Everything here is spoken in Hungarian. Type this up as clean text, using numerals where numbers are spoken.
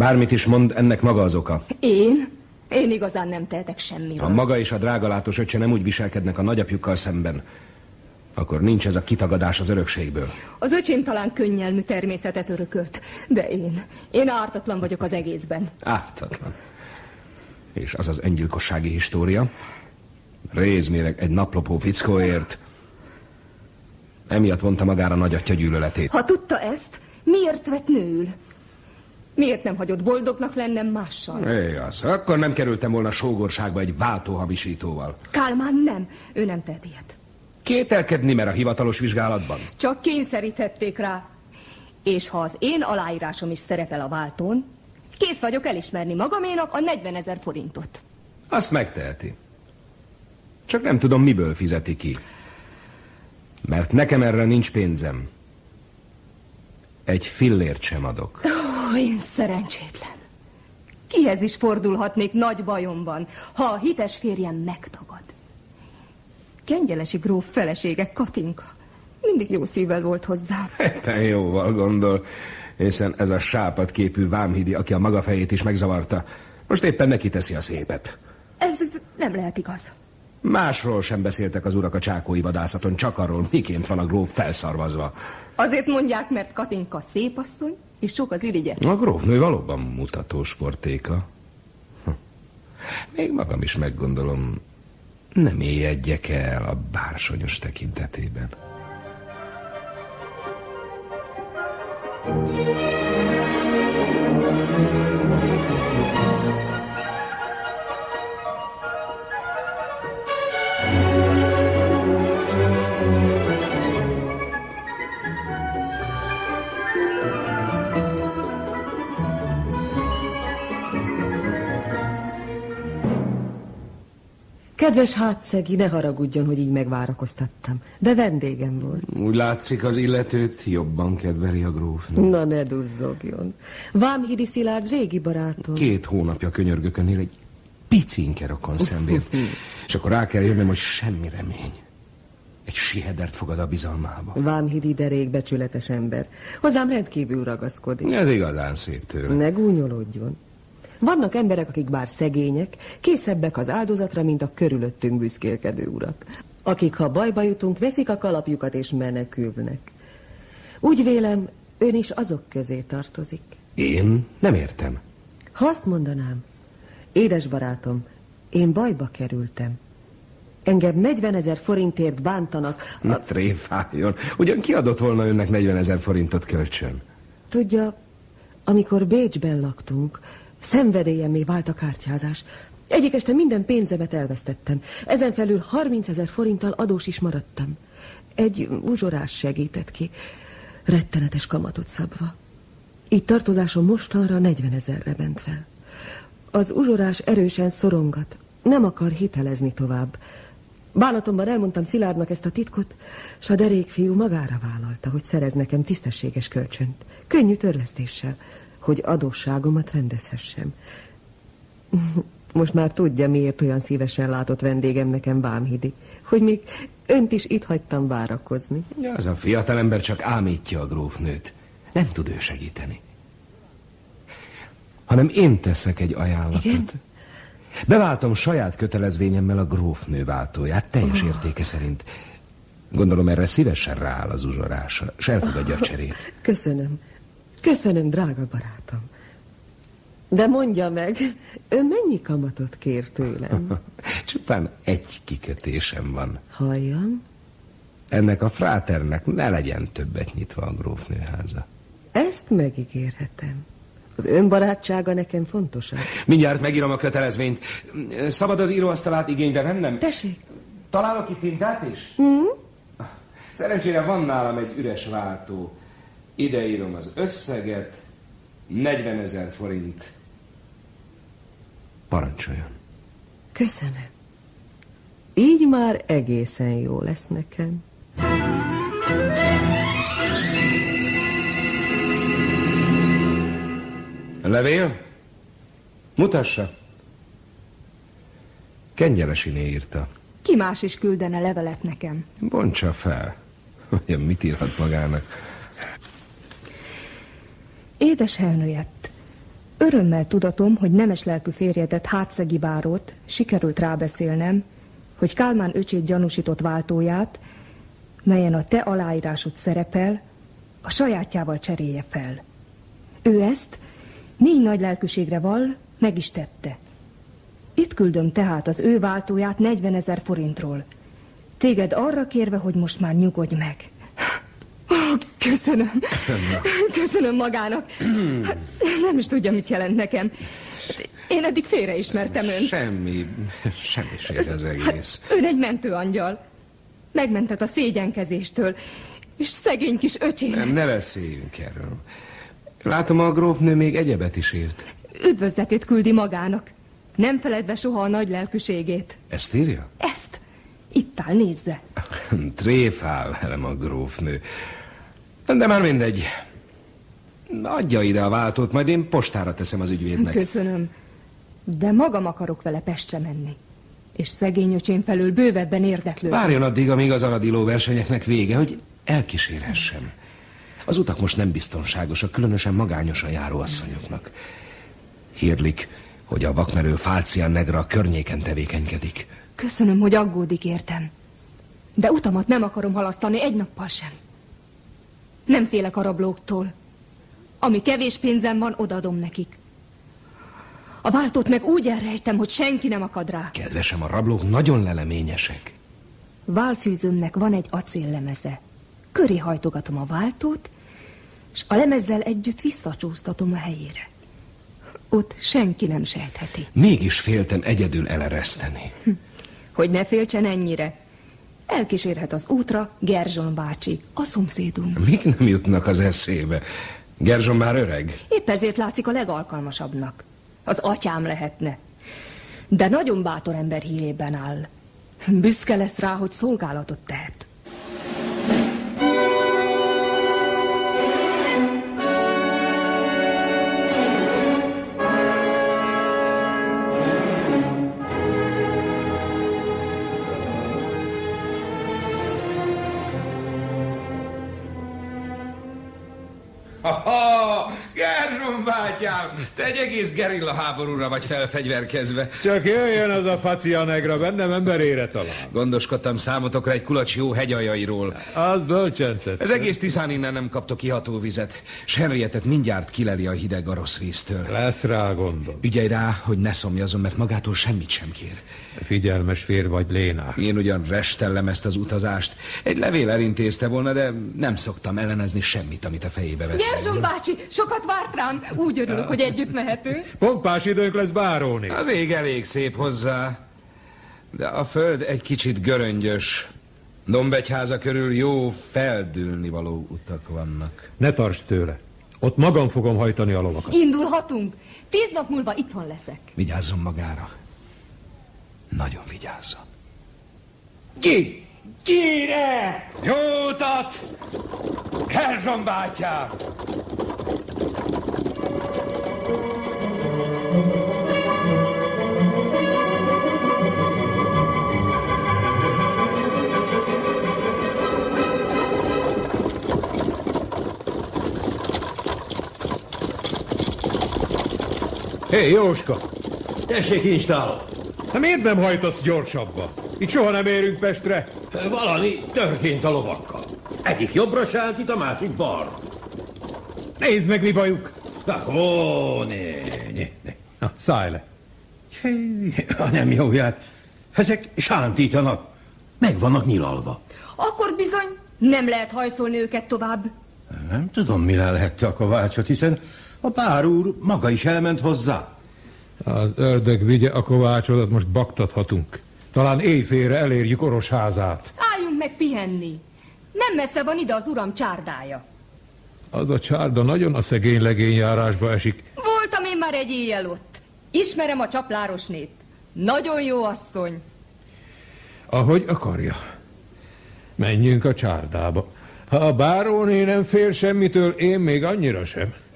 Bármit is mond, ennek maga az oka. Én igazán nem tehetek semmiről. Ha maga és a drágalátós öccse nem úgy viselkednek a nagyapjukkal szemben, akkor nincs ez a kitagadás az örökségből. Az öcsém talán könnyelmű természetet örökölt, de én ártatlan vagyok az egészben. Ártatlan. És az az öngyilkossági história? Rézméreg egy naplopó fickóért. Emiatt vonta magára nagyatja gyűlöletét. Ha tudta ezt, miért vett nőül? Miért nem hagyott boldognak lennem mással? Igaz, akkor nem kerültem volna sógorságba egy váltóhamisítóval. Kálmán nem, ő nem tett ilyet. Kételkedni mer a hivatalos vizsgálatban? Csak kényszeríthették rá. És ha az én aláírásom is szerepel a váltón, kész vagyok elismerni magaménak a 40 000 forintot. Azt megteheti. Csak nem tudom, miből fizeti ki. Mert nekem erre nincs pénzem. Egy fillért sem adok. Én szerencsétlen. Kihez is fordulhatnék nagy bajomban, ha a hites férjem megtagad? Kengyelesi gróf felesége Katinka mindig jó szívvel volt hozzám. Te jóval gondol, hiszen ez a sápad képű vámhidi, aki a maga fejét is megzavarta, most éppen neki teszi a szépet. Ez nem lehet igaz. Másról sem beszéltek az urak a csákói vadászaton, csak arról, miként van a gróf felszarvazva. Azért mondják, mert Katinka szép asszony, és sok az irigye. A grófnő valóban mutatós portéka. Még magam is meggondolom, nem éjedjek el a bársonyos tekintetében. Kedves hátszegi, ne haragudjon, hogy így megvárakoztattam. De vendégem volt. Úgy látszik, az illetőt jobban kedveli a grófnő. Na, ne duzzogjon. Vámhidi Szilárd régi barátom. 2 hónapja könyörgök önnél egy picinke rokon szembért. És akkor rá kell jönnöm, hogy semmi remény. Egy sihedert fogad a bizalmába. Vámhidi derék becsületes ember. Hozzám rendkívül ragaszkodik. Ez igazán szép tőle. Ne gúnyolódjon. Vannak emberek, akik bár szegények, készebbek az áldozatra, mint a körülöttünk büszkélkedő urak. Akik, ha bajba jutunk, veszik a kalapjukat és menekülnek. Úgy vélem, ön is azok közé tartozik. Én? Nem értem. Ha azt mondanám, édes barátom, én bajba kerültem. Engem 40 000 forintért bántanak. Na tréfáljon. Ugyan kiadott volna önnek 40 000 forintot kölcsön? Tudja, amikor Bécsben laktunk, szenvedélyemmé vált a kártyázás. Egyik este minden pénzemet elvesztettem. Ezen felül 30 000 forinttal adós is maradtam. Egy uzsorás segített ki, rettenetes kamatot szabva. Így tartozásom mostanra 40 000-re ment fel. Az uzsorás erősen szorongat, nem akar hitelezni tovább. Bánatomban elmondtam Szilárdnak ezt a titkot, s a derék fiú magára vállalta, hogy szerez nekem tisztességes kölcsönt. Könnyű törlesztéssel, hogy adósságomat rendezhessem. Most már tudja, miért olyan szívesen látott vendégem nekem Vámhidi, hogy még önt is itt hagytam várakozni. Ja, az a fiatalember csak ámítja a grófnőt. Nem tud ő segíteni. Hanem én teszek egy ajánlatot. Igen? Beváltom saját kötelezvényemmel a grófnő váltóját, teljes értéke szerint. Gondolom, erre szívesen rááll az uzsorása, s elfogadja a cserét. Köszönöm, drága barátom. De mondja meg, ön mennyi kamatot kér tőlem? Csupán egy kikötésem van. Halljam? Ennek a fráternek ne legyen többet nyitva a grófnőháza. Ezt megígérhetem. Az önbarátsága nekem fontosabb. Mindjárt megírom a kötelezvényt. Szabad az íróasztalát igénybe vennem? Tessék. Találok itt tintát is? Szerencsére van nálam egy üres váltó. Ide írom az összeget. 40 000 forint. Parancsoljon. Köszönöm. Így már egészen jó lesz nekem. Levél? Mutassa. Kengyelesiné írta. Ki más is küldene levelet nekem? Bontsa fel. Olyan mit írhat magának? Édes Henriett, Örömmel tudatom, hogy nemes lelkű férjedet, Hátszegi bárót sikerült rábeszélnem, hogy Kálmán öcsét gyanúsított váltóját, melyen a te aláírásod szerepel, a sajátjával cserélje fel. Ő ezt 4 nagy lelkűségre vall, meg is tette. Itt küldöm tehát az ő váltóját 40 000 forintról. Téged arra kérve, hogy most már nyugodj meg. Köszönöm. Köszönöm magának. Hát, nem is tudja, mit jelent nekem. Én eddig félreismertem önt. Semmiség az egész. Hát, ön egy mentőangyal. Megmentett a szégyenkezéstől. És szegény kis öcsém. Ne beszéljünk erről. Látom, a grófnő még egyebet is írt. Üdvözletét küldi magának. Nem feledve soha a nagy lelkűségét. Ezt írja? Ezt. Itt áll, nézze. Tréfál velem a grófnő. De már mindegy. Adja ide a váltót, majd én postára teszem az ügyvédnek. Köszönöm. De magam akarok vele Pestre menni. És szegény öcsém felől bővebben érdeklődni. Várjon addig, amíg az aradiló versenyeknek vége, hogy elkísérhessem. Az utak most nem biztonságosak, különösen magányosan járó asszonyoknak. Hírlik, hogy a vakmerő Fálcia Negra a környéken tevékenykedik. Köszönöm, hogy aggódik értem. De utamat nem akarom halasztani egy nappal sem. Nem félek a rablóktól. Ami kevés pénzem van, odaadom nekik. A váltót meg úgy elrejtem, hogy senki nem akad rá. Kedvesem, a rablók nagyon leleményesek. Válfűzőmnek van egy acéllemeze. Köré hajtogatom a váltót, és a lemezzel együtt visszacsúsztatom a helyére. Ott senki nem sejtheti. Mégis féltem egyedül elereszteni. Hogy ne féltsen ennyire. Elkísérhet az útra Gerzson bácsi, a szomszédunk. Mik nem jutnak az eszébe? Gerzson már öreg. Épp ezért látszik a legalkalmasabbnak. Az atyám lehetne. De nagyon bátor ember hírében áll. Büszke lesz rá, hogy szolgálatot tehet. Gerzson bátyám, te egy egész gerilla háborúra vagy felfegyverkezve. Csak jöjjön az a Fálcia Negra, bennem emberére talál. Gondoskodtam számotokra egy kulacs jó hegyaljairól. Az bölcsentett. Ez egész Tiszán innen nem kaptok iható vizet. S Henrietet mindjárt kileli a hideg a rossz víztől. Lesz rá gondom. Ügyelj rá, hogy ne szomjazom, mert magától semmit sem kér. Figyelmes fér vagy, Léna. Én ugyan restellem ezt az utazást. Egy levél elintézte volna, de nem szoktam ellenezni semmit, amit a fejébe vesz. Gerzson bácsi, sokat várt rám. Úgy örülök, hogy együtt mehetünk. Pompás időnk lesz, báróné. Az ég elég szép hozzá, de a föld egy kicsit göröngyös. Dombegyháza körül jó feldülnivaló utak vannak. Ne tarts tőle. Ott magam fogom hajtani a lovakat. Indulhatunk. 10 nap múlva itthon leszek. Vigyázzon magára. Nagyon vigyázzon. Gyere! Jó utat! Gerzson bátyám! Hé, Jóska! Tessék, install! Miért nem hajtasz gyorsabban? Itt soha nem érünk Pestre. Valami történt a lovakkal. Egyik jobbra sált, itt a másik balra. Nézd meg, mi bajuk. Na, szállj le. A nem jóját. Ezek sántítanak. Meg vannak nyilalva. Akkor bizony nem lehet hajszolni őket tovább. Nem tudom, mire lehette a kovácsot, hiszen a pár úr maga is elment hozzá. Az ördög vigye a kovácsodat, most baktathatunk. Talán éjfélre elérjük Orosházát. Álljunk meg pihenni. Nem messze van ide az uram csárdája. Az a csárda nagyon a szegény legényjárásba esik. Voltam én már egy éjjel ott. Ismerem a csaplárosnét. Nagyon jó asszony. Ahogy akarja. Menjünk a csárdába. Ha a báróné nem fél semmitől, én még annyira sem.